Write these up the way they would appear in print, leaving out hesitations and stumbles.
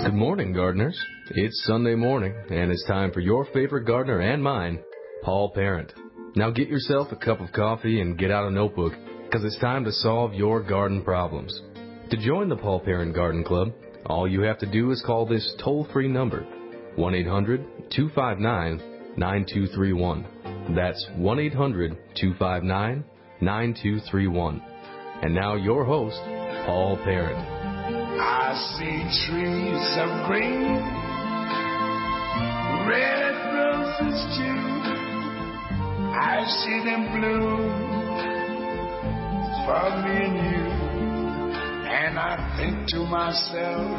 Good morning, gardeners. It's Sunday morning, and it's time for your favorite gardener and mine, Paul Parent. Now get yourself a cup of coffee and get out a notebook, because it's time to solve your garden problems. To join the Paul Parent Garden Club, all you have to do is call this toll-free number, 1-800-259-9231. That's 1-800-259-9231. And now your host, Paul Parent. I see trees of green, red roses too. I see them bloom for me and you. And I think to myself,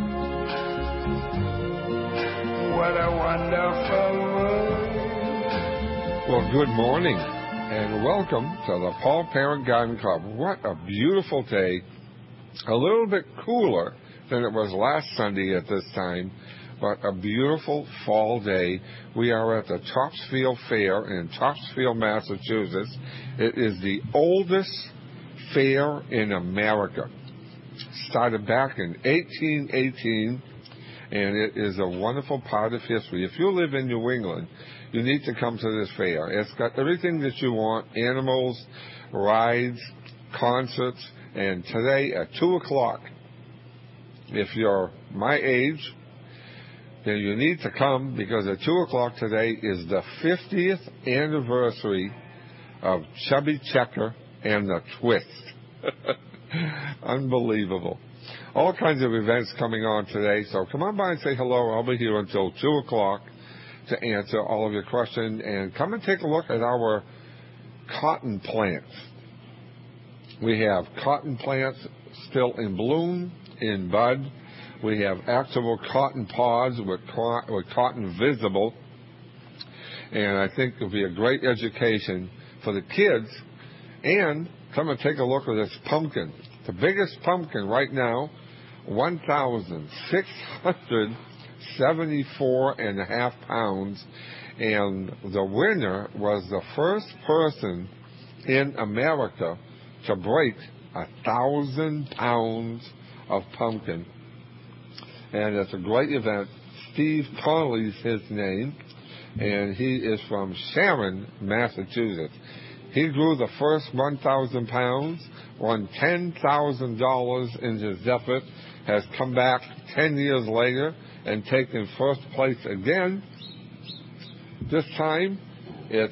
what a wonderful world. Well, good morning and welcome to the Paul Parent Garden Club. What a beautiful day. A little bit cooler than it was last Sunday at this time, but a beautiful fall day. We are at the Topsfield Fair in Topsfield, Massachusetts. It is the oldest fair in America. Started back in 1818, and it is a wonderful part of history. If you live in New England, you need to come to this fair. It's got everything that you want: animals, rides, concerts. And today at 2 o'clock, if you're my age, then you need to come, because at 2 o'clock today is the 50th anniversary of Chubby Checker and the Twist. Unbelievable. All kinds of events coming on today, so come on by and say hello. I'll be here until 2 o'clock to answer all of your questions. And come and take a look at our cotton plants. We have cotton plants still in bloom, in bud. We have actual cotton pods with cotton visible. And I think it'll be a great education for the kids. And come and take a look at this pumpkin. The biggest pumpkin right now, 1,674.5 pounds. And the winner was the first person in America to break 1,000 pounds of pumpkin. And it's a great event. Steve Connolly's his name, and he is from Sharon, Massachusetts. He grew the first 1,000 pounds, won $10,000 in his effort, has come back 10 years later and taken first place again. This time, it's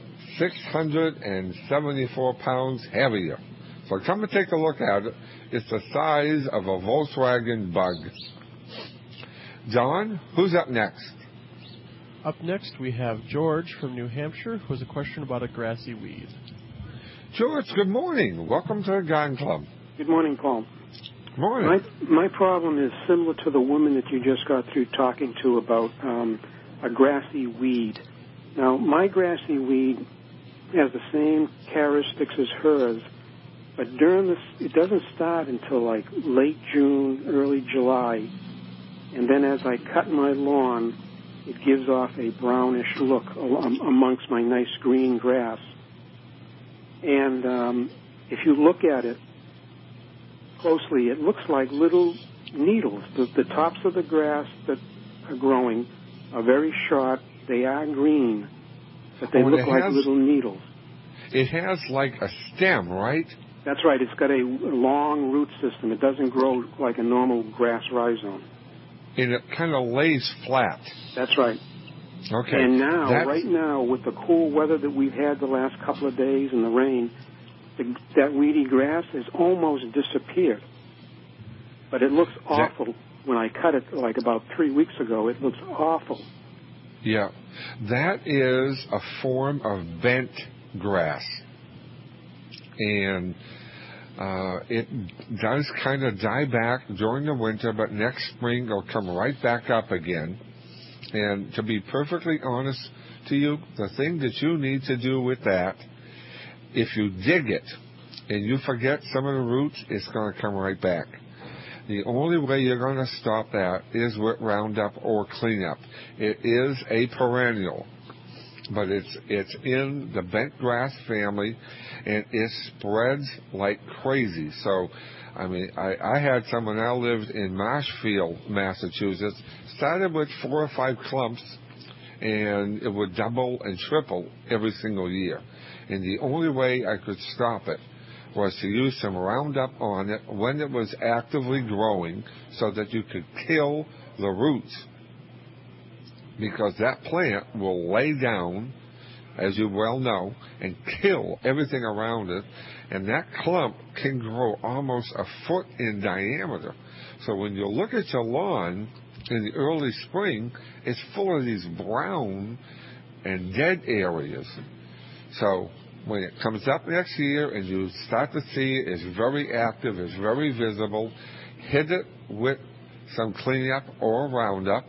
674 pounds heavier. So come and take a look at it. It's the size of a Volkswagen Bug. John, who's up next? Up next, we have George from New Hampshire, who has a question about a grassy weed. George, good morning. Welcome to the Garden Club. Good morning, Paul. Morning. My problem is similar to the woman that you just got through talking to about a grassy weed. Now, my grassy weed has the same characteristics as hers, but it doesn't start until like late June, early July, and then as I cut my lawn, it gives off a brownish look amongst my nice green grass. And if you look at it closely, it looks like little needles. The tops of the grass that are growing are very short. They are green, but they look like little needles. It has like a stem, right? That's right. It's got a long root system. It doesn't grow like a normal grass rhizome. And it kind of lays flat. That's right. Okay. And right now, with the cool weather that we've had the last couple of days and the rain, that weedy grass has almost disappeared. But it looks awful. When I cut it like about 3 weeks ago, it looks awful. Yeah. That is a form of bent grass. And it does kind of die back during the winter, but next spring it'll come right back up again. And to be perfectly honest to you, the thing that you need to do with that, if you dig it and you forget some of the roots, it's going to come right back. The only way you're going to stop that is with Roundup or cleanup. It is a perennial. but it's in the bent grass family, and it spreads like crazy. So, I mean, I had someone, I lived in Marshfield, Massachusetts, started with 4 or 5 clumps, and it would double and triple every single year. And the only way I could stop it was to use some Roundup on it when it was actively growing so that you could kill the roots. Because that plant will lay down, as you well know, and kill everything around it. And that clump can grow almost a foot in diameter. So when you look at your lawn in the early spring, it's full of these brown and dead areas. So when it comes up next year and you start to see it, it's very active, it's very visible, hit it with some cleanup or Roundup.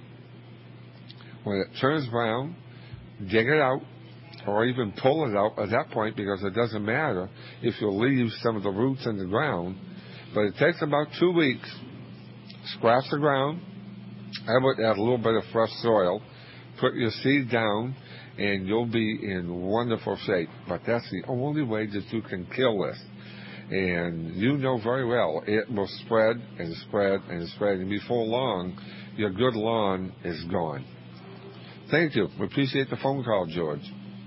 When it turns brown, dig it out, or even pull it out at that point, because it doesn't matter if you leave some of the roots in the ground. But it takes about 2 weeks. Scratch the ground. I would add a little bit of fresh soil. Put your seed down, and you'll be in wonderful shape. But that's the only way that you can kill this. And you know very well it will spread and spread and spread. And before long, your good lawn is gone. Thank you. We appreciate the phone call, George.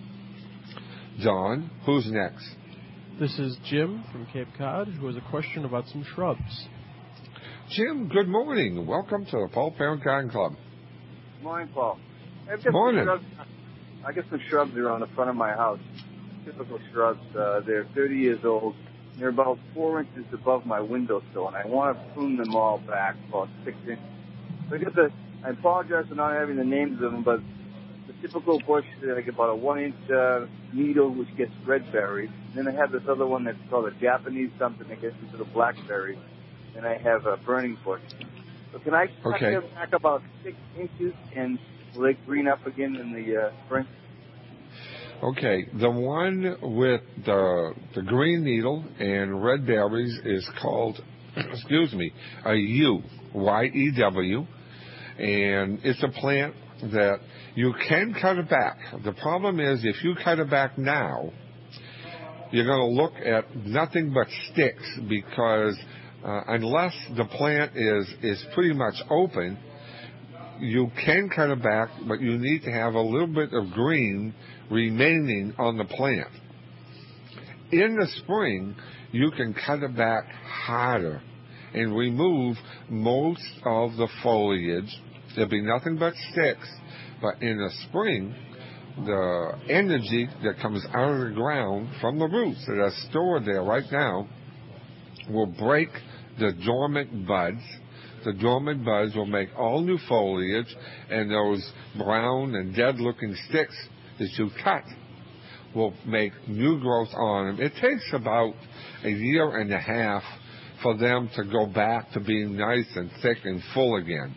John, who's next? This is Jim from Cape Cod, who has a question about some shrubs. Jim, good morning. Welcome to the Paul Parent Garden Club. Good morning, Paul. Morning. I got some shrubs around the front of my house. Typical shrubs. They're 30 years old. They're about 4 inches above my windowsill, and I want to prune them all back about 6 inches. I apologize for not having the names of them, but the typical bush is like about a 1-inch needle, which gets red berries. Then I have this other one that's called a Japanese something that gets into the blackberries. And I have a burning bush. So can I cut them back about 6 inches, and will they green up again in the spring? Okay, the one with the green needle and red berries is called, a yew, Y-E-W. And it's a plant that you can cut it back. The problem is if you cut it back now, you're going to look at nothing but sticks, because unless the plant is pretty much open, you can cut it back, but you need to have a little bit of green remaining on the plant. In the spring, you can cut it back harder and remove most of the foliage. There'll be nothing but sticks, but in the spring, the energy that comes out of the ground from the roots that are stored there right now will break the dormant buds. The dormant buds will make all new foliage, and those brown and dead-looking sticks that you cut will make new growth on them. It takes about a year and a half for them to go back to being nice and thick and full again.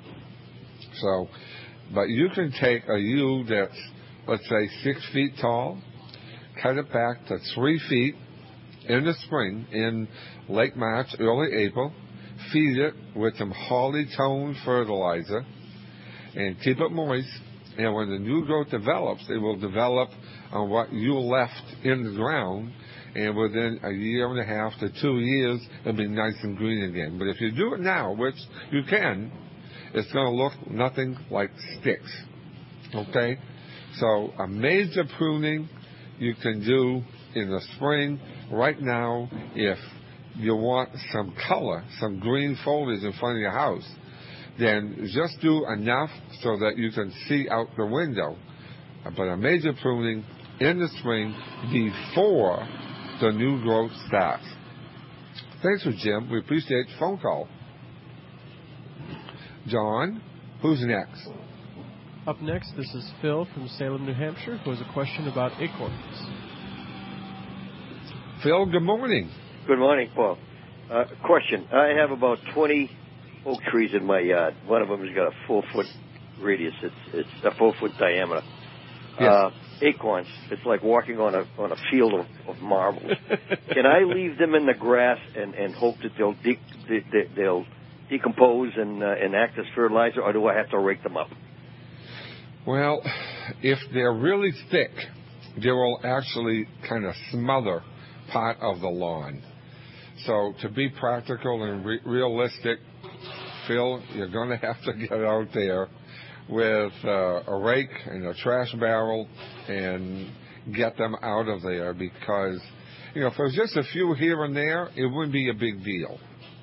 So, but you can take a yew that's, let's say, 6 feet tall, cut it back to 3 feet in the spring, in late March, early April, feed it with some Holly-tone fertilizer, and keep it moist. And when the new growth develops, it will develop on what you left in the ground, and within a year and a half to 2 years, it'll be nice and green again. But if you do it now, which you can, it's going to look nothing like sticks. Okay? So a major pruning you can do in the spring. Right now, if you want some color, some green foliage in front of your house, then just do enough so that you can see out the window. But a major pruning in the spring before the new growth starts. Thanks for Jim. We appreciate the phone call. John, who's next? Up next, this is Phil from Salem, New Hampshire, who has a question about acorns. Phil, good morning. Good morning, Paul. Question. I have about 20 oak trees in my yard. One of them has got a 4-foot radius. It's a 4-foot diameter. Yes. Acorns. It's like walking on a field of marbles. Can I leave them in the grass and hope that they'll decompose and act as fertilizer, or do I have to rake them up? Well, if they're really thick, they will actually kind of smother part of the lawn. So to be practical and realistic, Phil, you're going to have to get out there with a rake and a trash barrel and get them out of there, because, if there's just a few here and there, it wouldn't be a big deal.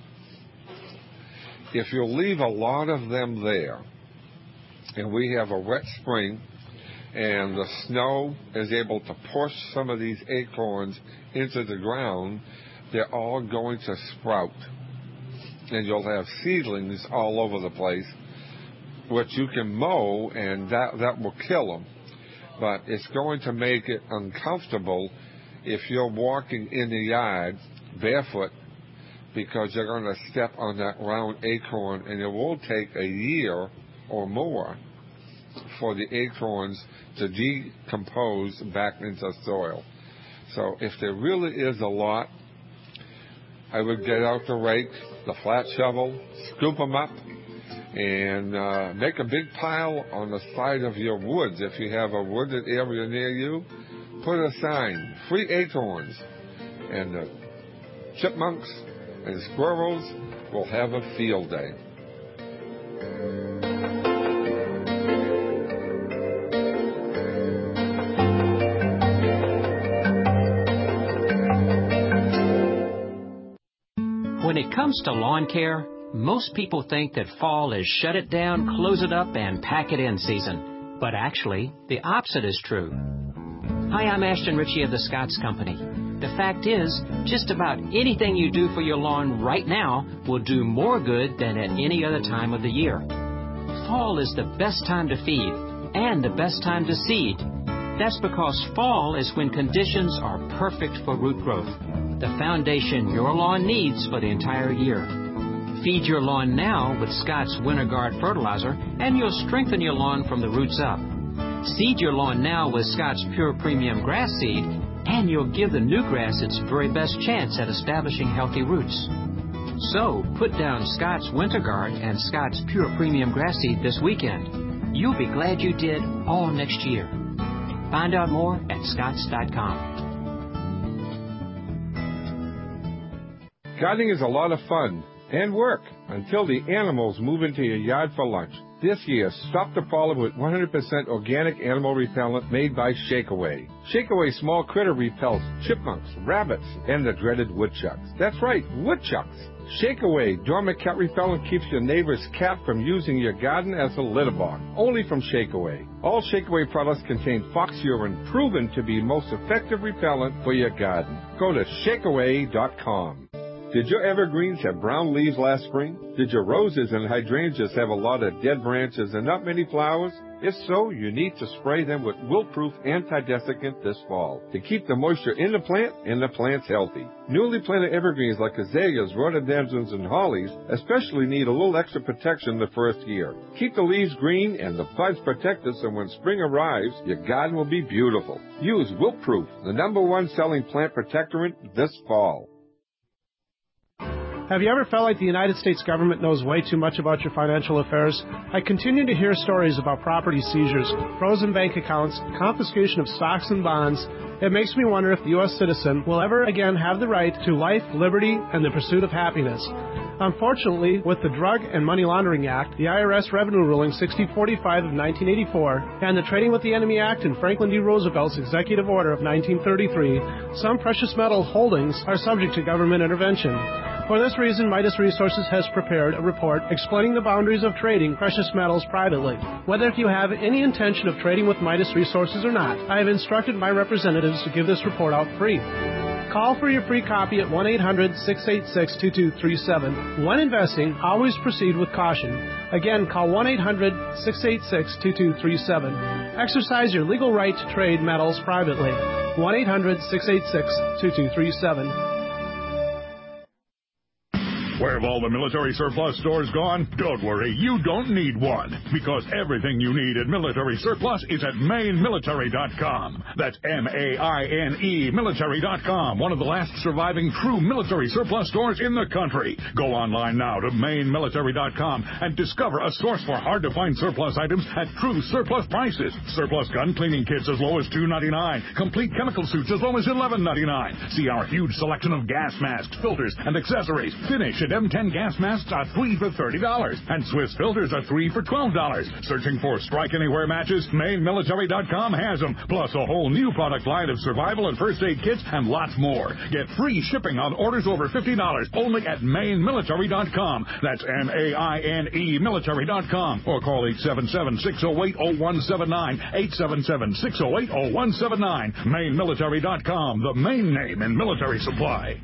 If you leave a lot of them there, and we have a wet spring, and the snow is able to push some of these acorns into the ground, they're all going to sprout. And you'll have seedlings all over the place, which you can mow, and that will kill them. But it's going to make it uncomfortable if you're walking in the yard barefoot, because you're going to step on that round acorn, and it will take a year or more for the acorns to decompose back into soil. So if there really is a lot, I would get out the rake, the flat shovel, scoop them up, and make a big pile on the side of your woods. If you have a wooded area near you, put a sign, free acorns, and the chipmunks and squirrels will have a field day. When it comes to lawn care, most people think that fall is shut it down, close it up, and pack it in season. But actually, the opposite is true. Hi, I'm Ashton Ritchie of the Scotts Company. The fact is, just about anything you do for your lawn right now will do more good than at any other time of the year. Fall is the best time to feed and the best time to seed. That's because fall is when conditions are perfect for root growth, the foundation your lawn needs for the entire year. Feed your lawn now with Scotts Winter Guard fertilizer, and you'll strengthen your lawn from the roots up. Seed your lawn now with Scotts Pure Premium Grass Seed, and you'll give the new grass its very best chance at establishing healthy roots. So, put down Scotts Winter Guard and Scotts Pure Premium Grass Seed this weekend. You'll be glad you did all next year. Find out more at scotts.com. Gardening is a lot of fun and work until the animals move into your yard for lunch. This year, stop the problem with 100% organic animal repellent made by Shakeaway. Shakeaway small critter repels chipmunks, rabbits, and the dreaded woodchucks. That's right, woodchucks. Shakeaway dormant cat repellent keeps your neighbor's cat from using your garden as a litter box. Only from Shakeaway. All Shakeaway products contain fox urine, proven to be most effective repellent for your garden. Go to shakeaway.com. Did your evergreens have brown leaves last spring? Did your roses and hydrangeas have a lot of dead branches and not many flowers? If so, you need to spray them with Wilt-Proof Anti-Desiccant this fall to keep the moisture in the plant and the plants healthy. Newly planted evergreens like azaleas, rhododendrons, and hollies especially need a little extra protection the first year. Keep the leaves green and the buds protected so when spring arrives, your garden will be beautiful. Use Wilt-Proof, the #1 selling plant protectorant this fall. Have you ever felt like the United States government knows way too much about your financial affairs? I continue to hear stories about property seizures, frozen bank accounts, confiscation of stocks and bonds. It makes me wonder if the U.S. citizen will ever again have the right to life, liberty, and the pursuit of happiness. Unfortunately, with the Drug and Money Laundering Act, the IRS Revenue Ruling 6045 of 1984, and the Trading with the Enemy Act and Franklin D. Roosevelt's Executive Order of 1933, some precious metal holdings are subject to government intervention. For this reason, Midas Resources has prepared a report explaining the boundaries of trading precious metals privately. Whether if you have any intention of trading with Midas Resources or not, I have instructed my representatives to give this report out free. Call for your free copy at 1-800-686-2237. When investing, always proceed with caution. Again, call 1-800-686-2237. Exercise your legal right to trade metals privately. 1-800-686-2237. Where have all the military surplus stores gone? Don't worry, you don't need one, because everything you need at Military Surplus is at MaineMilitary.com. That's M-A-I-N-E Military.com, one of the last surviving true military surplus stores in the country. Go online now to MaineMilitary.com and discover a source for hard-to-find surplus items at true surplus prices. Surplus gun cleaning kits as low as $2.99. Complete chemical suits as low as $11.99. See our huge selection of gas masks, filters, and accessories. Finish at M10 gas masks are 3 for $30, and Swiss filters are 3 for $12. Searching for Strike Anywhere matches? MaineMilitary.com has them, plus a whole new product line of survival and first aid kits and lots more. Get free shipping on orders over $50 only at MaineMilitary.com. That's M-A-I-N-E Military.com, or call 877-608-0179, 877-608-0179. MaineMilitary.com, the Maine name in military supply.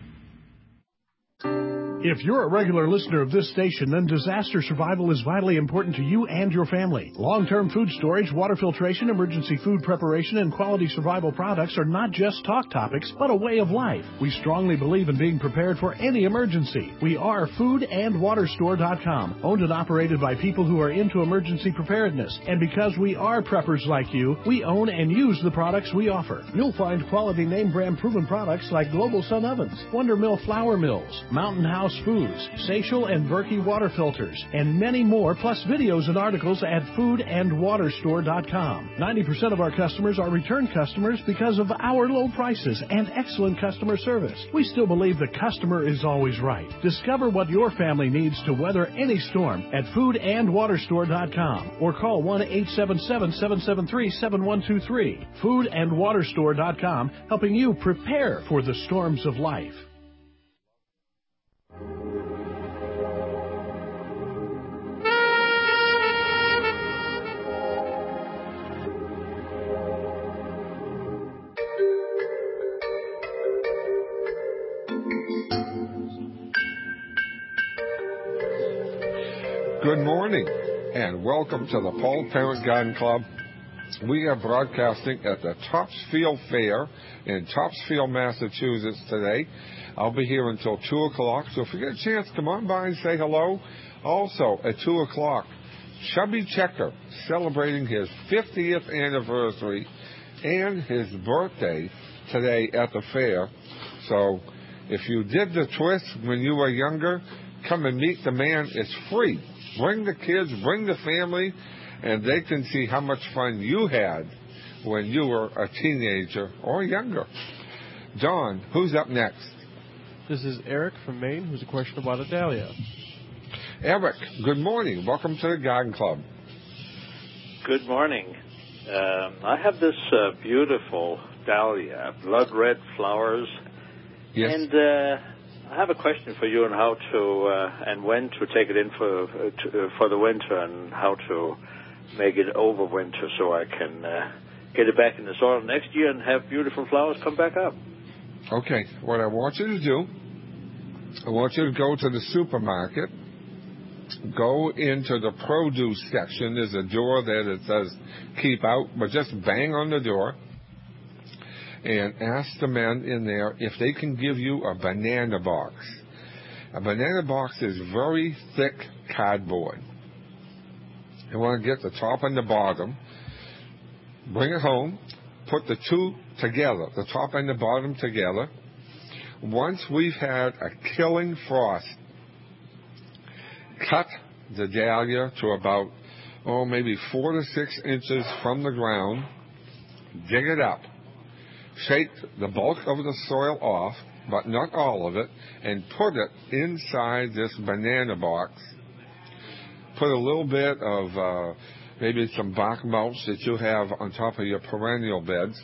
If you're a regular listener of this station, then disaster survival is vitally important to you and your family. Long-term food storage, water filtration, emergency food preparation, and quality survival products are not just talk topics, but a way of life. We strongly believe in being prepared for any emergency. We are foodandwaterstore.com, owned and operated by people who are into emergency preparedness. And because we are preppers like you, we own and use the products we offer. You'll find quality name brand proven products like Global Sun Ovens, Wonder Mill Flour Mills, Mountain House Foods, Seychelles and Berkey water filters, and many more, plus videos and articles at foodandwaterstore.com. 90% of our customers are return customers because of our low prices and excellent customer service. We still believe the customer is always right. Discover what your family needs to weather any storm at foodandwaterstore.com or call 1-877-773-7123. Foodandwaterstore.com, helping you prepare for the storms of life. Good morning, and welcome to the Paul Parent Garden Club. We are broadcasting at the Topsfield Fair in Topsfield, Massachusetts today. I'll be here until 2 o'clock, so if you get a chance, come on by and say hello. Also, at 2 o'clock, Chubby Checker celebrating his 50th anniversary and his birthday today at the fair. So if you did the twist when you were younger, come and meet the man. It's free. Bring the kids, bring the family, and they can see how much fun you had when you were a teenager or younger. Don, who's up next? This is Eric from Maine, who's a question about a dahlia. Eric, good morning. Welcome to the Garden Club. Good morning. I have this beautiful dahlia, blood red flowers. Yes. And I have a question for you on how to and when to take it in for the winter and how to make it over winter so I can get it back in the soil next year and have beautiful flowers come back up. Okay, what I want you to do, I want you to go to the supermarket, go into the produce section. There's a door there that says keep out, but just bang on the door and ask the men in there if they can give you a banana box. A banana box is very thick cardboard. You want to get the top and the bottom, bring it home, put the two together, the top and the bottom together. Once we've had a killing frost, cut the dahlia to about, maybe 4 to 6 inches from the ground, dig it up, shake the bulk of the soil off, but not all of it, and put it inside this banana box. Put a little bit of maybe some bark mulch that you have on top of your perennial beds,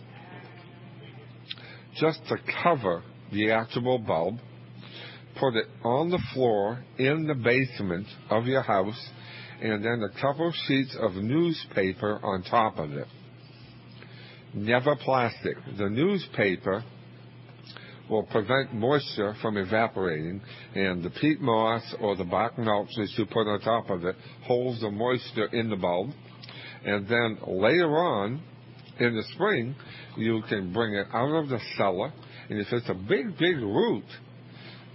just to cover the actual bulb. Put it on the floor in the basement of your house, and then a couple sheets of newspaper on top of it. Never plastic. The newspaper will prevent moisture from evaporating, and the peat moss or the bark mulch that you put on top of it holds the moisture in the bulb. And then later on in the spring, you can bring it out of the cellar, and if it's a big, big root,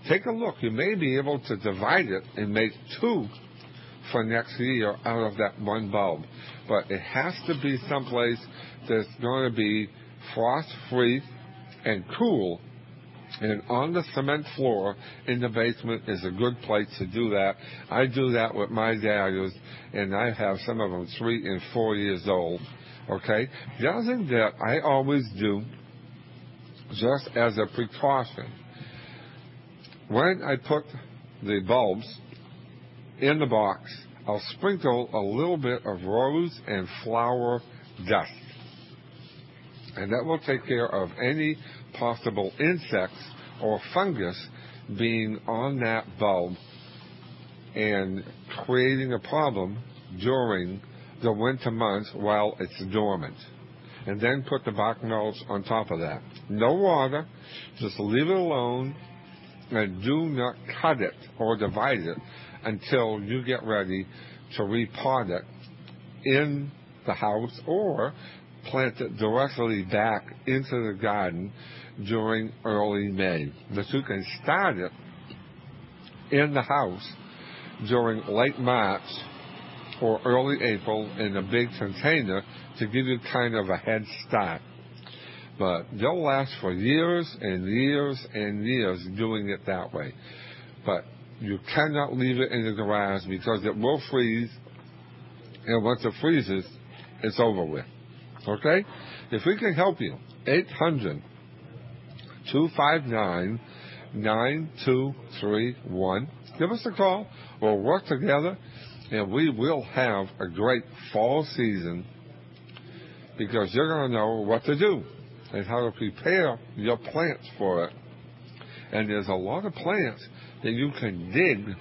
take a look. You may be able to divide it and make 2 for next year out of that 1 bulb. But it has to be someplace that's going to be frost-free and cool. And on the cement floor in the basement is a good place to do that. I do that with my dahlias, and I have some of them 3 and 4 years old. Okay? The other thing that I always do, just as a precaution, when I put the bulbs in the box, I'll sprinkle a little bit of rose and flower dust. And that will take care of any possible insects or fungus being on that bulb and creating a problem during the winter months while it's dormant. And then put the bark mulch on top of that. No water, just leave it alone, and do not cut it or divide it until you get ready to repot it in the house or plant it directly back into the garden during early May. But you can start it in the house during late March or early April in a big container to give you kind of a head start. But they'll last for years and years and years doing it that way. But you cannot leave it in the garage because it will freeze, and once it freezes, it's over with. Okay? If we can help you, 800-259-9231. Give us a call. We'll work together, and we will have a great fall season because you're going to know what to do and how to prepare your plants for it. And there's a lot of plants that you can dig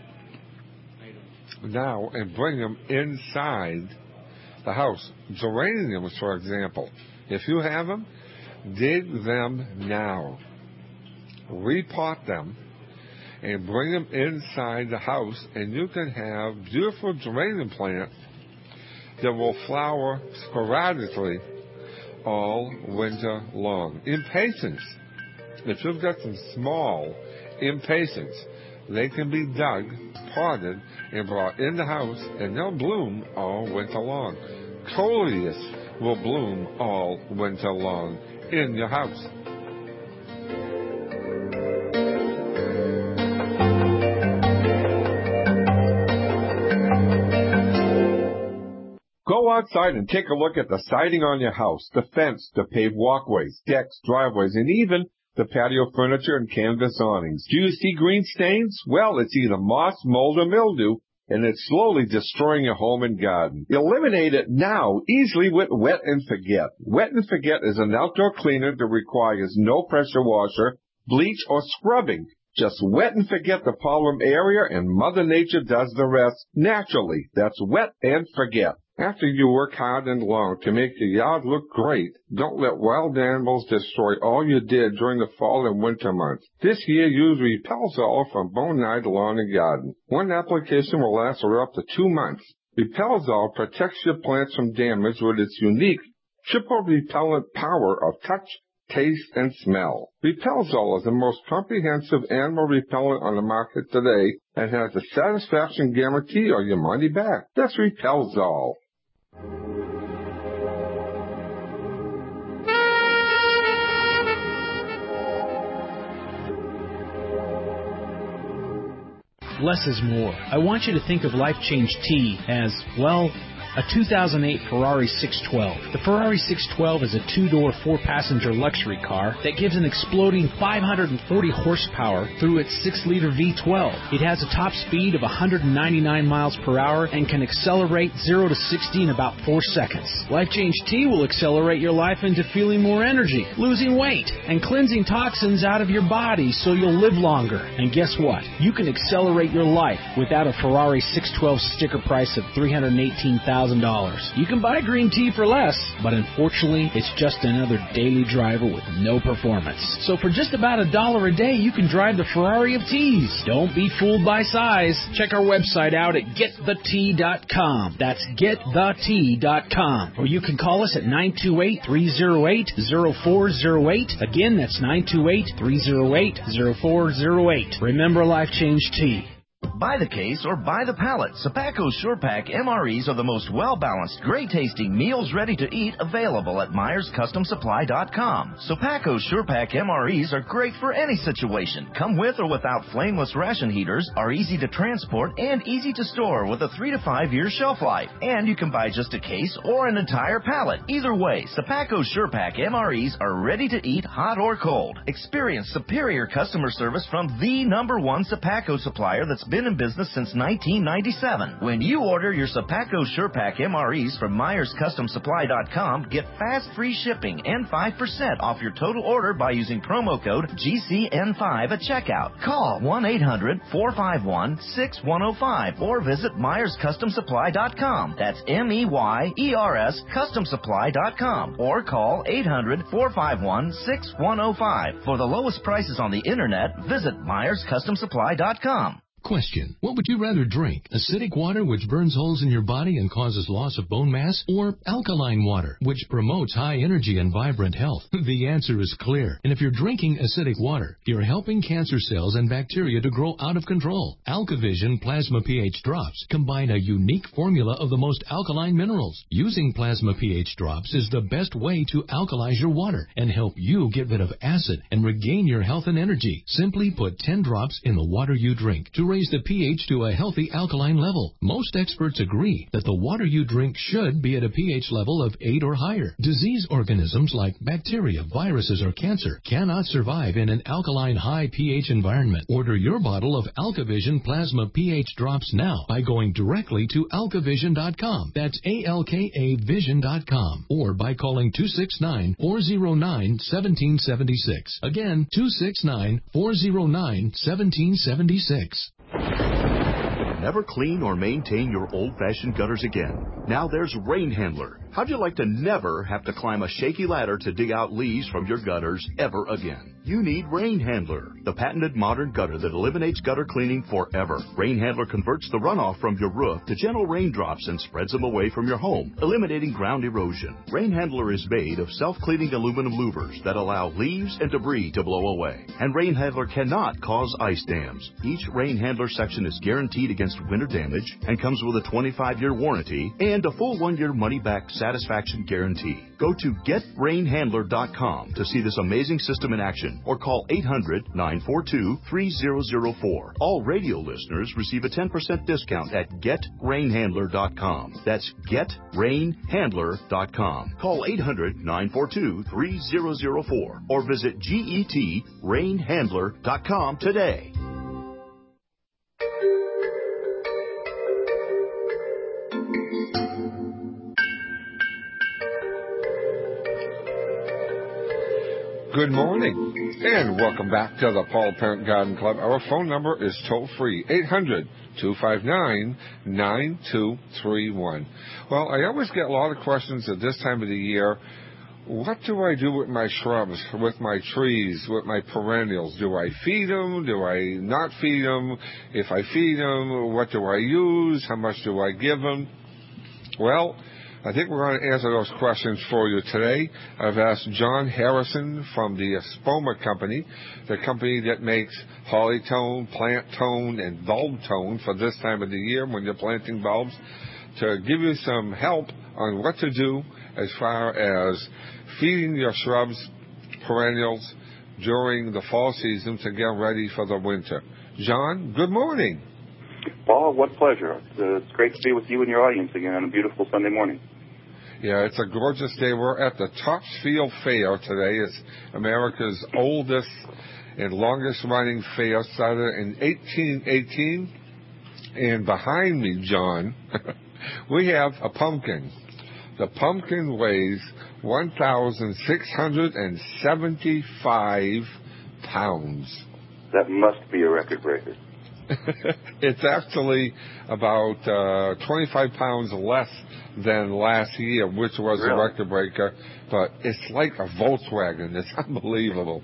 now and bring them inside the house. Geraniums, for example. If you have them, dig them now. Repot them and bring them inside the house, and you can have beautiful geranium plants that will flower sporadically all winter long. Impatiens. If you've got some small impatiens, they can be dug, potted, and brought in the house, and they'll bloom all winter long. Coleus will bloom all winter long in your house. Go outside and take a look at the siding on your house, the fence, the paved walkways, decks, driveways, and even the patio furniture and canvas awnings. Do you see green stains? Well, it's either moss, mold, or mildew, and it's slowly destroying your home and garden. Eliminate it now, easily with Wet and Forget. Wet and Forget is an outdoor cleaner that requires no pressure washer, bleach, or scrubbing. Just wet and forget the problem area, and Mother Nature does the rest naturally. That's Wet and Forget. After you work hard and long to make your yard look great, don't let wild animals destroy all you did during the fall and winter months. This year, use Repelzol from Bonide Lawn and Garden. One application will last for up to 2 months. Repelzol protects your plants from damage with its unique triple repellent power of touch, taste, and smell. Repelzol is the most comprehensive animal repellent on the market today and has a satisfaction guarantee or your money back. That's Repelzol. Less is more. I want you to think of Life Change T as, well, a 2008 Ferrari 612. The Ferrari 612 is a 2-door, 4-passenger luxury car that gives an exploding 540 horsepower through its 6-liter V12. It has a top speed of 199 miles per hour and can accelerate 0 to 60 in about 4 seconds. Life Change T will accelerate your life into feeling more energy, losing weight, and cleansing toxins out of your body so you'll live longer. And guess what? You can accelerate your life without a Ferrari 612 sticker price of $318,000. $2,000. You can buy green tea for less, but unfortunately, it's just another daily driver with no performance. So for just about $1 a day, you can drive the Ferrari of teas. Don't be fooled by size. Check our website out at getthetea.com. That's getthetea.com. Or you can call us at 928-308-0408. Again, that's 928-308-0408. Remember Life Change Tea. Buy the case or buy the pallet. Sapaco SurePack MREs are the most well-balanced, great-tasting meals ready to eat available at MyersCustomSupply.com. Sapaco SurePack MREs are great for any situation. Come with or without flameless ration heaters, are easy to transport, and easy to store with a 3 to 5 year shelf life. And you can buy just a case or an entire pallet. Either way, Sapaco SurePack MREs are ready to eat hot or cold. Experience superior customer service from the #1 Sapaco supplier that's been in business since 1997. When you order your Sapaco SurePack MREs from MyersCustomSupply.com, get fast free shipping and 5% off your total order by using promo code GCN5 at checkout. Call 1-800-451-6105 or visit MyersCustomSupply.com. That's MEYERS CustomSupply.com or call 800-451-6105. For the lowest prices on the internet, visit MyersCustomSupply.com. Question. What would you rather drink? Acidic water, which burns holes in your body and causes loss of bone mass? Or alkaline water, which promotes high energy and vibrant health? The answer is clear. And if you're drinking acidic water, you're helping cancer cells and bacteria to grow out of control. AlkaVision Plasma pH Drops combine a unique formula of the most alkaline minerals. Using Plasma pH Drops is the best way to alkalize your water and help you get rid of acid and regain your health and energy. Simply put 10 drops in the water you drink to raise the pH to a healthy alkaline level. Most experts agree that the water you drink should be at a pH level of 8 or higher. Disease organisms like bacteria, viruses, or cancer cannot survive in an alkaline high pH environment. Order your bottle of AlkaVision Plasma pH Drops now by going directly to alkavision.com. That's ALKAvision.com. Or by calling 269-409-1776. Again, 269-409-1776. Never clean or maintain your old-fashioned gutters again. Now there's Rain Handler. How'd you like to never have to climb a shaky ladder to dig out leaves from your gutters ever again? You need Rain Handler, the patented modern gutter that eliminates gutter cleaning forever. Rain Handler converts the runoff from your roof to gentle raindrops and spreads them away from your home, eliminating ground erosion. Rain Handler is made of self-cleaning aluminum louvers that allow leaves and debris to blow away. And Rain Handler cannot cause ice dams. Each Rain Handler section is guaranteed against winter damage and comes with a 25-year warranty and a full 1-year money-back satisfaction guarantee. Go to GetRainHandler.com to see this amazing system in action or call 800-942-3004. All radio listeners receive a 10% discount at GetRainHandler.com. That's GetRainHandler.com. Call 800-942-3004 or visit GetRainHandler.com today. Good morning, and welcome back to the Paul Parent Garden Club. Our phone number is toll-free, 800-259-9231. Well, I always get a lot of questions at this time of the year. What do I do with my shrubs, with my trees, with my perennials? Do I feed them? Do I not feed them? If I feed them, what do I use? How much do I give them? Well, I think we're going to answer those questions for you today. I've asked John Harrison from the Espoma Company, the company that makes holly tone, plant tone, and bulb tone for this time of the year when you're planting bulbs, to give you some help on what to do as far as feeding your shrubs, perennials during the fall season to get ready for the winter. John, good morning. Paul, what pleasure. It's great to be with you and your audience again on a beautiful Sunday morning. Yeah, it's a gorgeous day. We're at the Topsfield Fair today. It's America's oldest and longest-running fair, started in 1818. And behind me, John, we have a pumpkin. The pumpkin weighs 1,675 pounds. That must be a record breaker. It's actually about 25 pounds less than last year, which was a record breaker. But it's like a Volkswagen. It's unbelievable.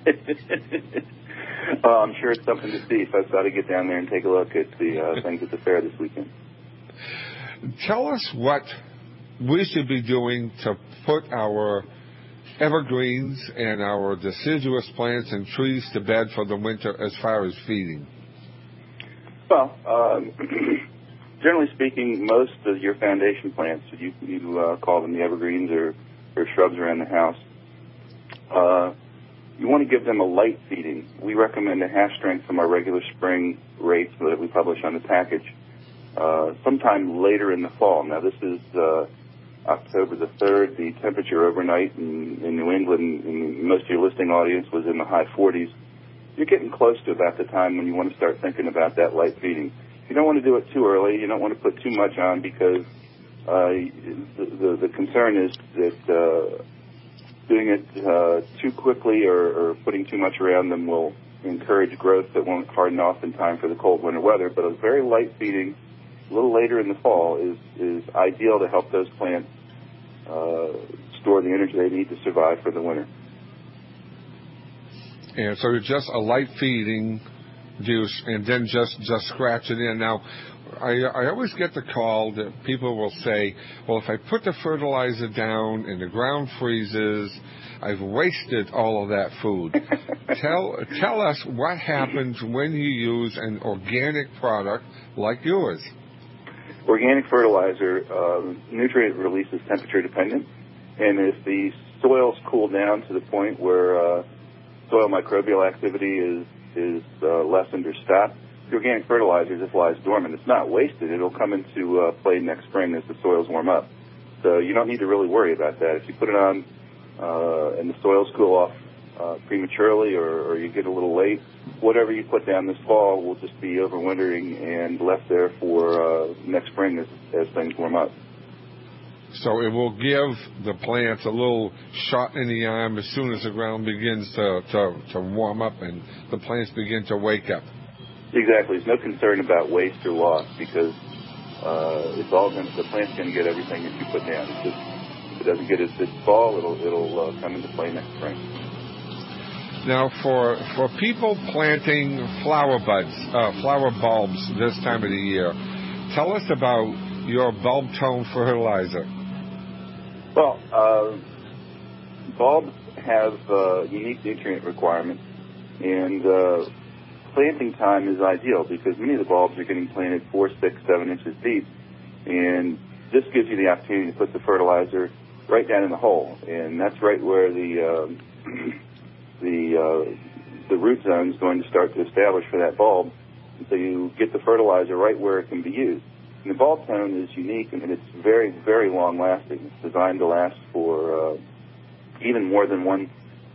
I'm sure it's something to see. Folks ought to get down there and take a look at the things at the fair this weekend. Tell us what we should be doing to put our evergreens and our deciduous plants and trees to bed for the winter as far as feeding. Well, generally speaking, most of your foundation plants, you call them the evergreens or shrubs around the house, you want to give them a light feeding. We recommend a half strength from our regular spring rates that we publish on the package sometime later in the fall. Now, this is October the 3rd. The temperature overnight in New England, and most of your listening audience, was in the high 40s. You're getting close to about the time when you want to start thinking about that light feeding. You don't want to do it too early. You don't want to put too much on because the concern is that doing it too quickly or putting too much around them will encourage growth that won't harden off in time for the cold winter weather. But a very light feeding a little later in the fall is ideal to help those plants store the energy they need to survive for the winter. And so just a light feeding juice, and then just scratch it in. Now, I always get the call that people will say, well, if I put the fertilizer down and the ground freezes, I've wasted all of that food. Tell us what happens when you use an organic product like yours. Organic fertilizer, nutrient release is temperature dependent, and if the soils cool down to the point where soil microbial activity is lessened or stopped, the organic fertilizer just lies dormant. It's not wasted. It'll come into play next spring as the soils warm up. So you don't need to really worry about that. If you put it on and the soils cool off prematurely or you get a little late, whatever you put down this fall will just be overwintering and left there for next spring as things warm up. So it will give the plants a little shot in the arm as soon as the ground begins to warm up and the plants begin to wake up. Exactly. There's no concern about waste or loss because it's all the plant's going to get everything that you put down. It's just, if it doesn't get it this fall, it'll come into play next spring. Now, for people planting flower bulbs this time of the year, tell us about your bulb tone fertilizer. Well, bulbs have unique nutrient requirements, and planting time is ideal because many of the bulbs are getting planted 4, 6, 7 inches deep, and this gives you the opportunity to put the fertilizer right down in the hole, and that's right where the root zone is going to start to establish for that bulb, and so you get the fertilizer right where it can be used. And the bulb tone is unique, and it's very, very long-lasting. It's designed to last for even more than one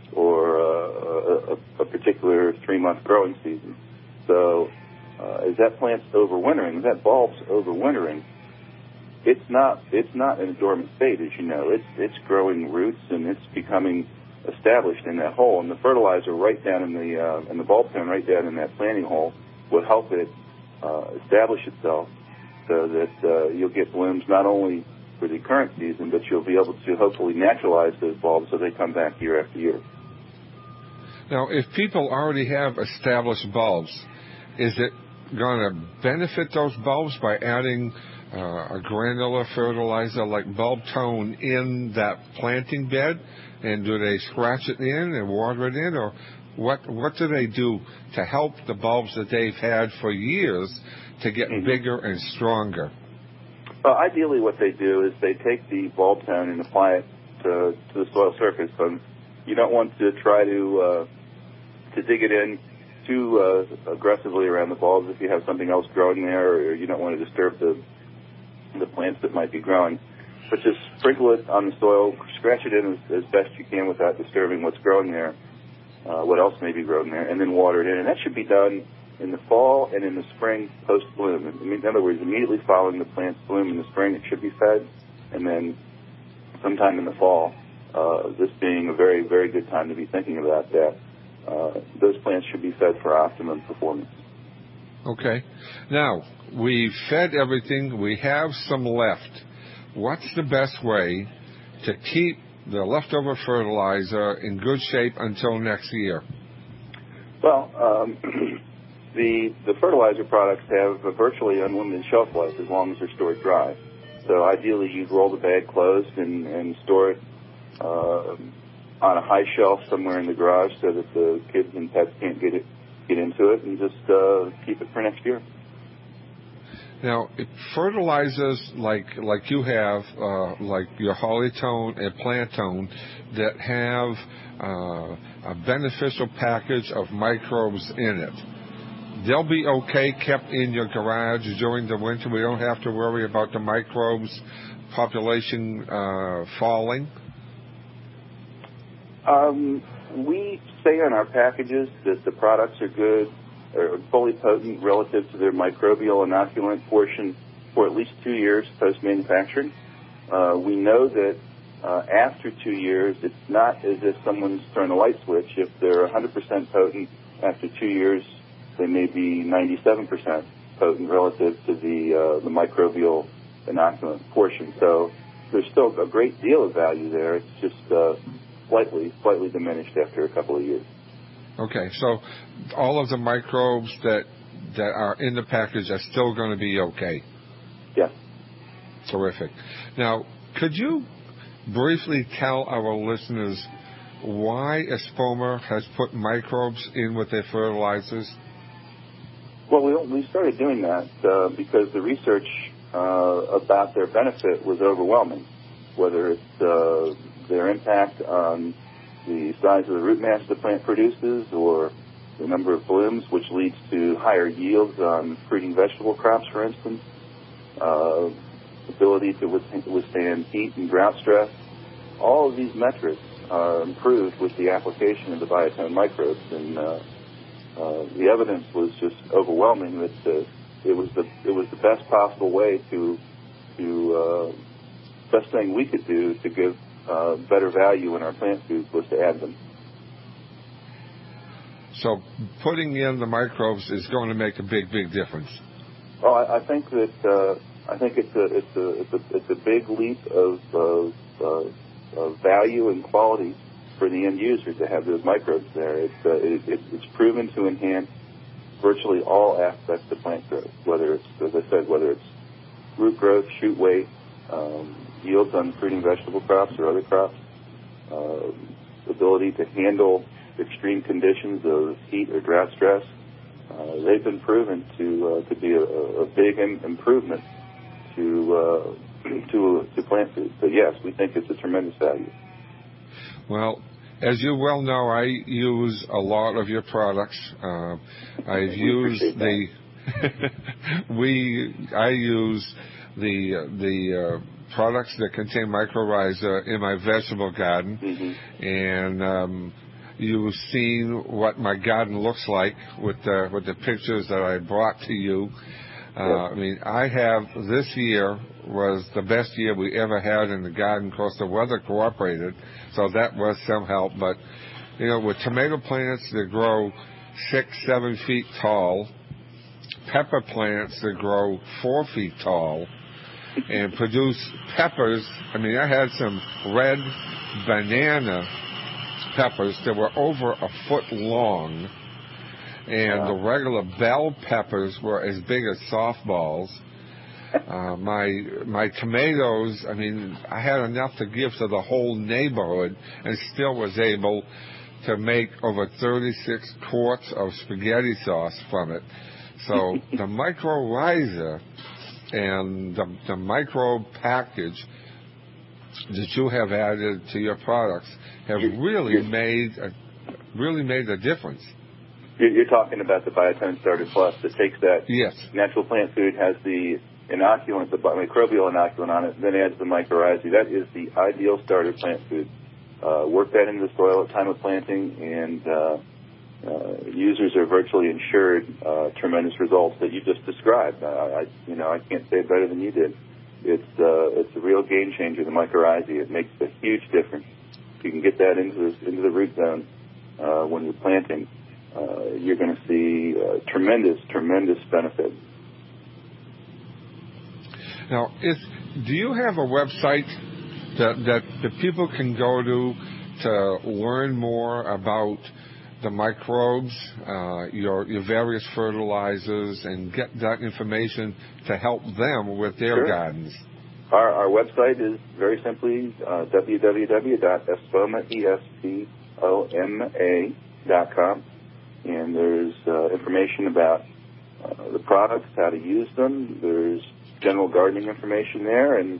or a particular 3-month growing season. So as that plant's overwintering, as that bulb's overwintering, it's not in a dormant state, as you know. It's growing roots, and it's becoming established in that hole. And the fertilizer right down in the bulb tone, right down in that planting hole, will help it establish itself, so that you'll get blooms not only for the current season, but you'll be able to hopefully naturalize those bulbs so they come back year after year. Now, if people already have established bulbs, is it going to benefit those bulbs by adding a granular fertilizer like bulb tone in that planting bed? And do they scratch it in and water it in? Or what do they do to help the bulbs that they've had for years to get bigger and stronger? Well, ideally what they do is they take the bulb tone and apply it to the soil surface. You don't want to try to dig it in too aggressively around the bulbs if you have something else growing there, or you don't want to disturb the plants that might be growing. But just sprinkle it on the soil, scratch it in as best you can without disturbing what's growing there, what else may be growing there, and then water it in. And that should be done in the fall and in the spring post-bloom. In other words, immediately following the plant's bloom in the spring, it should be fed, and then sometime in the fall, this being a very, very good time to be thinking about that, those plants should be fed for optimum performance. Okay. Now, we've fed everything. We have some left. What's the best way to keep the leftover fertilizer in good shape until next year? Well, the fertilizer products have a virtually unlimited shelf life as long as they're stored dry. So ideally, you'd roll the bag closed and store it on a high shelf somewhere in the garage so that the kids and pets can't get into it, and just keep it for next year. Now, fertilizers like you have, like your Holly-Tone and Plant-Tone, that have a beneficial package of microbes in it, they'll be okay kept in your garage during the winter. We don't have to worry about the microbes population falling. We say on our packages that the products are good, or fully potent relative to their microbial inoculant portion for at least 2 years post-manufacturing. We know that after 2 years, it's not as if someone's thrown a light switch. If they're 100% potent after 2 years, they may be 97% potent relative to the microbial inoculant portion. So there's still a great deal of value there. It's just slightly diminished after a couple of years. Okay, so all of the microbes that are in the package are still going to be okay? Yes. Terrific. Now, could you briefly tell our listeners why Espoma has put microbes in with their fertilizers? Well, we started doing that because the research about their benefit was overwhelming, whether it's their impact on the size of the root mass the plant produces or the number of blooms, which leads to higher yields on fruiting vegetable crops, for instance, ability to withstand heat and drought stress. All of these metrics are improved with the application of the Biotone microbes, and the evidence was just overwhelming that it was the best possible way to best thing we could do to give better value in our plant foods was to add them. So putting in the microbes is going to make a big difference. Well, I think that it's a big leap of value and quality for the end user to have those microbes there. It's proven to enhance virtually all aspects of plant growth, whether it's, as I said, whether it's root growth, shoot weight, yields on fruiting vegetable crops or other crops, ability to handle extreme conditions of heat or drought stress. They've been proven to be a big improvement to plant foods. But yes, we think it's a tremendous value. Well, as you well know, I use a lot of your products. I've used I use the products that contain mycorrhiza in my vegetable garden, and you've seen what my garden looks like with the pictures that I brought to you. I mean, this year was the best year we ever had in the garden. Of course, the weather cooperated, so that was some help. But, you know, with tomato plants that grow 6-7 feet tall, pepper plants that grow 4 feet tall, and produce peppers. I mean, I had some red banana peppers that were over a foot long, and the regular bell peppers were as big as softballs. My tomatoes, I mean, I had enough to give to the whole neighborhood and still was able to make over 36 quarts of spaghetti sauce from it. So the mycorrhiza and the microbe package that you have added to your products have really made a difference. You're talking about the Biotone Starter Plus that takes that natural plant food, has the inoculant, the microbial inoculant on it, and then adds the mycorrhizae. That is the ideal starter plant food. Work that into the soil at time of planting, and users are virtually ensured tremendous results that you just described. I can't say it better than you did. It's a real game changer, the mycorrhizae. It makes a huge difference. If you can get that into the root zone when you're planting, you're going to see tremendous benefit. Now, do you have a website that the people can go to learn more about the microbes, your various fertilizers, and get that information to help them with their gardens? Our website is very simply www.espoma.com, and there's information about the products, how to use them. There's general gardening information there, and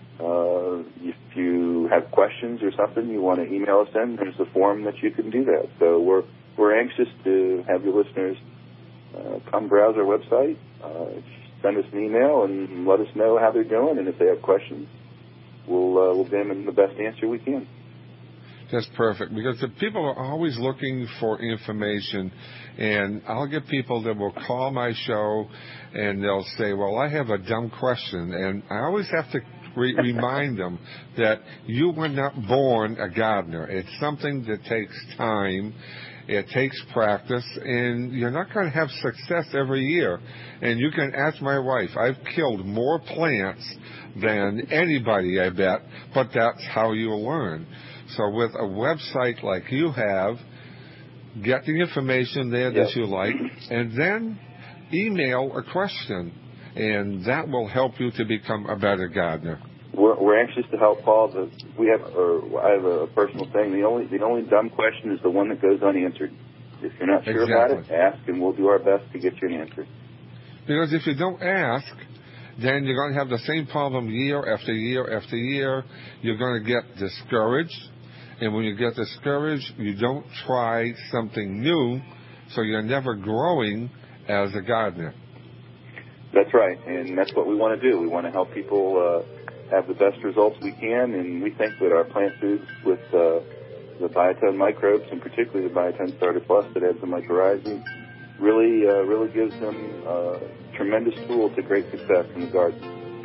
if you have questions or something you want to email us in, there's a form that you can do that. So we're anxious to have your listeners come browse our website, send us an email, and let us know how they're doing, and if they have questions, we'll give them the best answer we can. That's perfect, because the people are always looking for information, and I'll get people that will call my show, and they'll say, well, I have a dumb question, and I always have to remind them that you were not born a gardener. It's something that takes time. It takes practice, and you're not going to have success every year. And you can ask my wife. I've killed more plants than anybody, I bet, but that's how you learn. So with a website like you have, get the information there that you like, and then email a question, and that will help you to become a better gardener. We're anxious to help, Paul. I have a personal thing. The only dumb question is the one that goes unanswered. If you're not sure about it, ask, and we'll do our best to get you an answer. Because if you don't ask, then you're going to have the same problem year after year after year. You're going to get discouraged. And when you get discouraged, you don't try something new, so you're never growing as a gardener. That's right, and that's what we want to do. We want to help people have the best results we can, and we think that our plant foods with the Biotone microbes, and particularly the Biotone Starter Plus that adds the mycorrhizae, really gives them a tremendous tool to great success in the garden.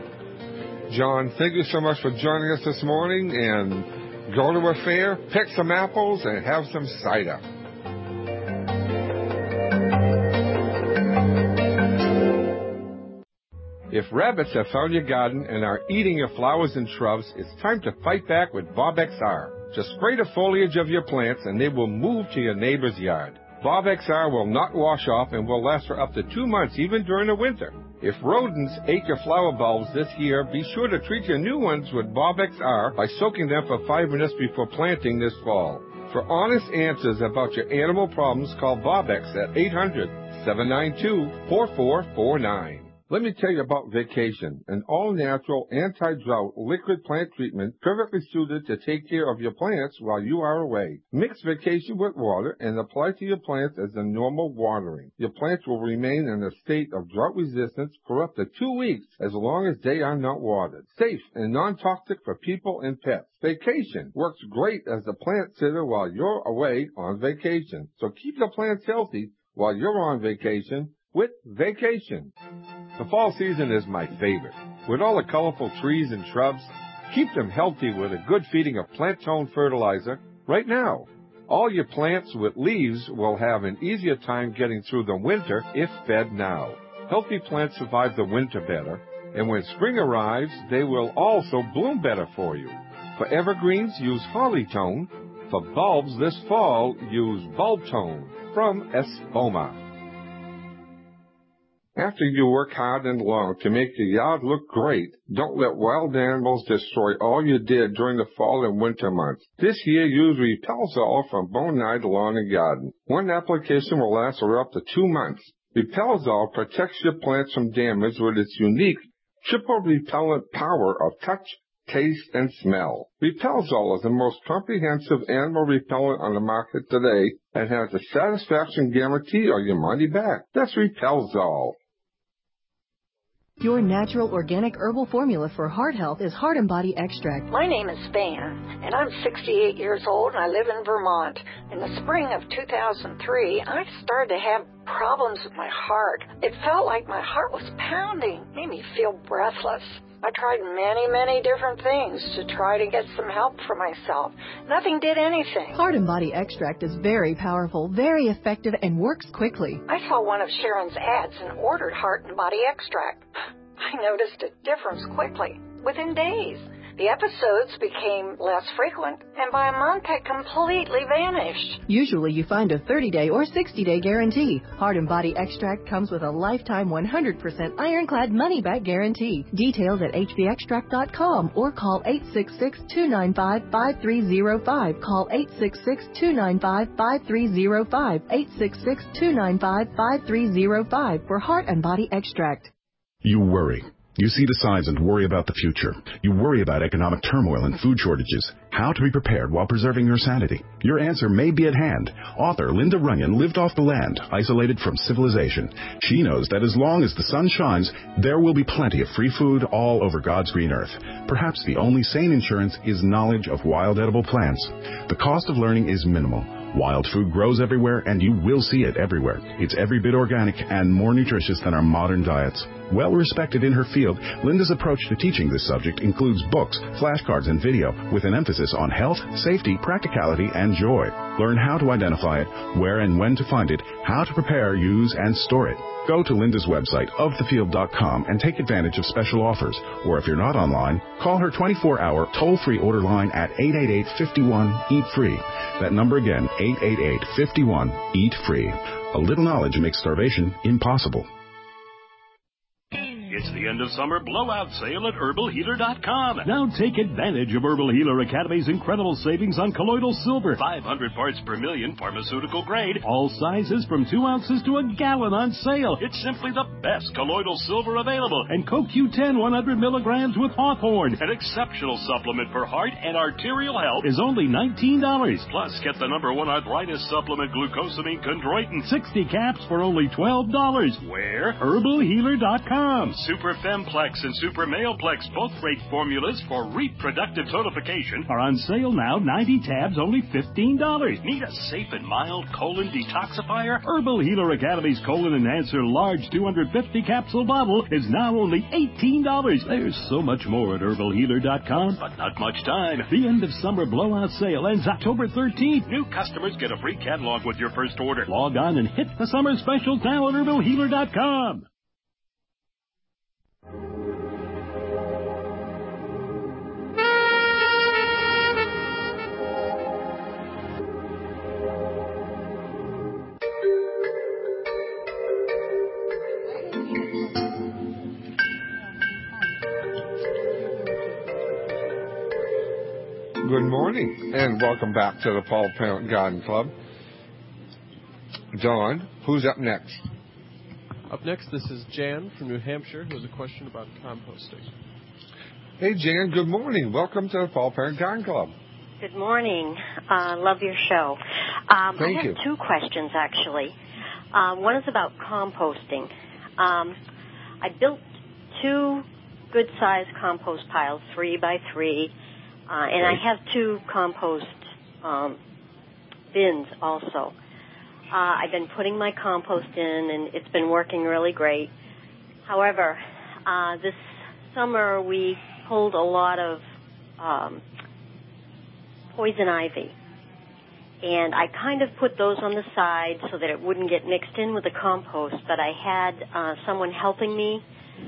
John, thank you so much for joining us this morning, and go to a fair, pick some apples, and have some cider. If rabbits have found your garden and are eating your flowers and shrubs, it's time to fight back with Bob XR. Just spray the foliage of your plants and they will move to your neighbor's yard. Bob XR will not wash off and will last for up to 2 months, even during the winter. If rodents ate your flower bulbs this year, be sure to treat your new ones with Bob XR by soaking them for 5 minutes before planting this fall. For honest answers about your animal problems, call Bob X at 800-792-4449. Let me tell you about Vacation, an all-natural, anti-drought liquid plant treatment perfectly suited to take care of your plants while you are away. Mix Vacation with water and apply to your plants as a normal watering. Your plants will remain in a state of drought resistance for up to 2 weeks as long as they are not watered. Safe and non-toxic for people and pets. Vacation works great as a plant sitter while you're away on vacation. So keep your plants healthy while you're on vacation with Vacation. The fall season is my favorite. With all the colorful trees and shrubs, keep them healthy with a good feeding of Plant Tone fertilizer right now. All your plants with leaves will have an easier time getting through the winter if fed now. Healthy plants survive the winter better, and when spring arrives, they will also bloom better for you. For evergreens, use Holly Tone. For bulbs this fall, use Bulb Tone from Espoma. After you work hard and long to make your yard look great, don't let wild animals destroy all you did during the fall and winter months. This year, use Repelzol from Bonide Lawn and Garden. One application will last for up to 2 months. Repelzol protects your plants from damage with its unique triple repellent power of touch, taste, and smell. Repelzol is the most comprehensive animal repellent on the market today and has a satisfaction guarantee or your money back. That's Repelzol. Your natural organic herbal formula for heart health is Heart and Body Extract. My name is Van, and I'm 68 years old, and I live in Vermont. In the spring of 2003, I started to have problems with my heart. It felt like my heart was pounding, made me feel breathless. I tried many different things to try to get some help for myself. Nothing did anything. Heart and Body Extract is very powerful, very effective, and works quickly. I saw one of Sharon's ads and ordered Heart and Body Extract. I noticed a difference quickly, within days. The episodes became less frequent, and by a month had completely vanished. Usually you find a 30-day or 60-day guarantee. Heart and Body Extract comes with a lifetime 100% ironclad money-back guarantee. Details at hbextract.com or call 866-295-5305. Call 866-295-5305. 866-295-5305 for Heart and Body Extract. You worry. You see the signs and worry about the future. You worry about economic turmoil and food shortages. How to be prepared while preserving your sanity. Your answer may be at hand. Author Linda Runyon lived off the land, isolated from civilization. She knows that as long as the sun shines, there will be plenty of free food all over God's green earth. Perhaps the only sane insurance is knowledge of wild edible plants. The cost of learning is minimal. Wild food grows everywhere, and you will see it everywhere. It's every bit organic and more nutritious than our modern diets. Well respected in her field, Linda's approach to teaching this subject includes books, flashcards, and video with an emphasis on health, safety, practicality, and joy. Learn how to identify it, where and when to find it, how to prepare, use, and store it. Go to Linda's website, ofthefield.com, and take advantage of special offers. Or if you're not online, call her 24-hour toll-free order line at 888-51-EAT-FREE. That number again, 888-51-EAT-FREE. A little knowledge makes starvation impossible. It's the end of summer blowout sale at HerbalHealer.com. Now take advantage of Herbal Healer Academy's incredible savings on colloidal silver. 500 parts per million, pharmaceutical grade. All sizes from 2 ounces to a gallon on sale. It's simply the best colloidal silver available. And CoQ10 100 milligrams with Hawthorne. An exceptional supplement for heart and arterial health is only $19. Plus, get the #1 arthritis supplement, glucosamine chondroitin. 60 caps for only $12. Where? HerbalHealer.com. Super Femplex and Super Maleplex, both great formulas for reproductive tonification, are on sale now. 90 tabs, only $15. Need a safe and mild colon detoxifier? Herbal Healer Academy's Colon Enhancer large 250 capsule bottle is now only $18. There's so much more at HerbalHealer.com, but not much time. The end of summer blowout sale ends October 13th. New customers get a free catalog with your first order. Log on and hit the summer specials now at HerbalHealer.com. Good morning, and welcome back to the Paul Parent Garden Club. Don, who's up next? Up next, this is Jan from New Hampshire, who has a question about composting. Hey, Jan, good morning. Welcome to the Paul Parent Garden Club. Good morning. Love your show. Thank I have you. 2 questions, actually. One is about composting. I built 2 good-sized compost piles, 3 by 3, and I have 2 compost bins also. I've been putting my compost in, and it's been working really great. However, this summer we pulled a lot of poison ivy, and I kind of put those on the side so that it wouldn't get mixed in with the compost, but I had someone helping me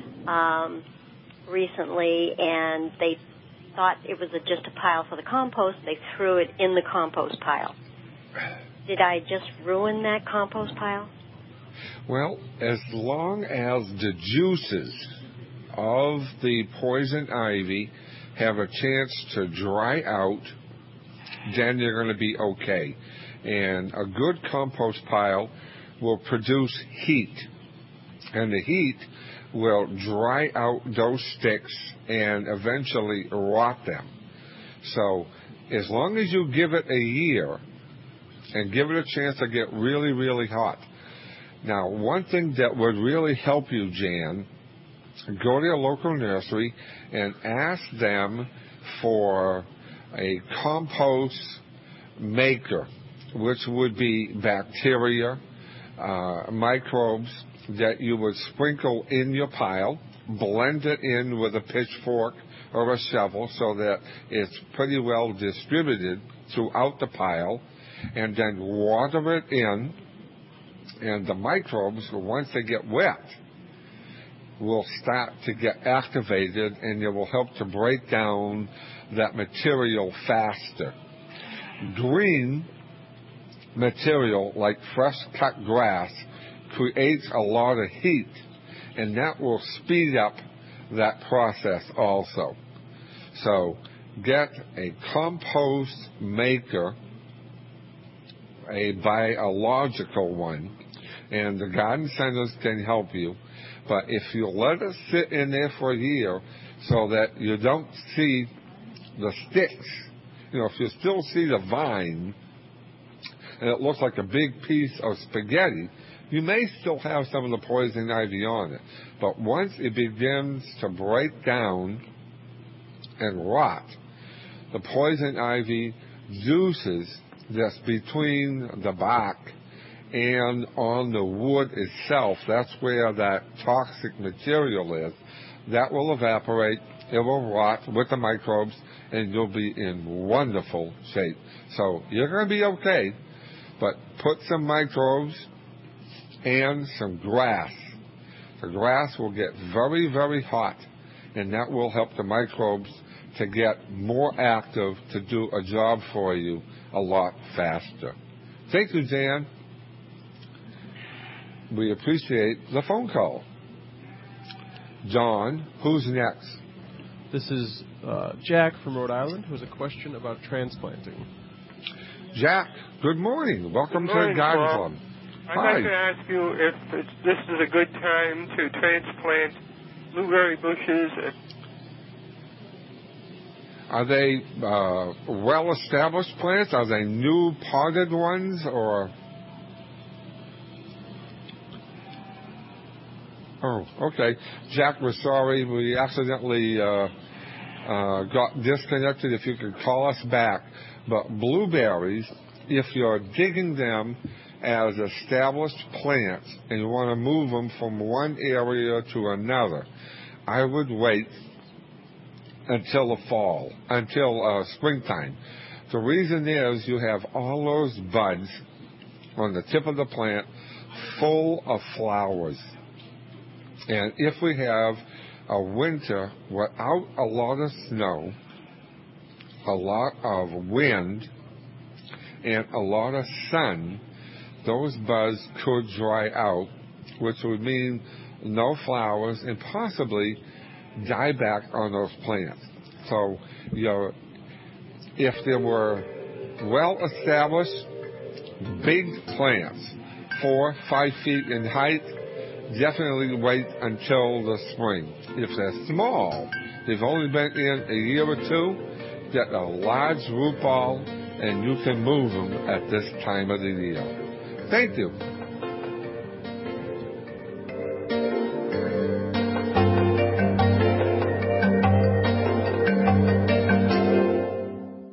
recently, and they thought it was just a pile for the compost. They threw it in the compost pile. Did I just ruin that compost pile? Well, as long as the juices of the poison ivy have a chance to dry out, then you're going to be okay. And a good compost pile will produce heat, and the heat will dry out those sticks and eventually rot them. So as long as you give it a year and give it a chance to get really, really hot. Now, one thing that would really help you, Jan, go to your local nursery and ask them for a compost maker, which would be bacteria, microbes, that you would sprinkle in your pile, blend it in with a pitchfork or a shovel so that it's pretty well distributed throughout the pile, and then water it in, and the microbes, once they get wet, will start to get activated, and it will help to break down that material faster. Green material, like fresh cut grass, creates a lot of heat, and that will speed up that process also. So get a compost maker, a biological one, and the garden centers can help you. But if you let it sit in there for a year so that you don't see the sticks, if you still see the vine and it looks like a big piece of spaghetti, you may still have some of the poison ivy on it. But once it begins to break down and rot, the poison ivy juices that's between the bark and on the wood itself, that's where that toxic material is, that will evaporate, it will rot with the microbes, and you'll be in wonderful shape. So you're going to be okay, but put some microbes and some grass. The grass will get very, very hot, and that will help the microbes to get more active to do a job for you a lot faster. Thank you, Jan. We appreciate the phone call. John, who's next? This is Jack from Rhode Island, who has a question about transplanting. Jack, good morning. Welcome to the Garden Club. I'd like to ask you if this is a good time to transplant blueberry bushes. Are they well-established plants? Are they new potted ones, or? Oh, okay. Jack, we're sorry. We accidentally got disconnected. If you could call us back. But blueberries, if you're digging them as established plants and you want to move them from one area to another, I would wait until the fall, until springtime. The reason is you have all those buds on the tip of the plant full of flowers. And if we have a winter without a lot of snow, a lot of wind, and a lot of sun, those buds could dry out, which would mean no flowers and possibly die back on those plants. So, if there were well-established big plants, 4-5 feet in height, definitely wait until the spring. If they're small, they've only been in a year or two, get a large root ball, and you can move them at this time of the year. Thank you.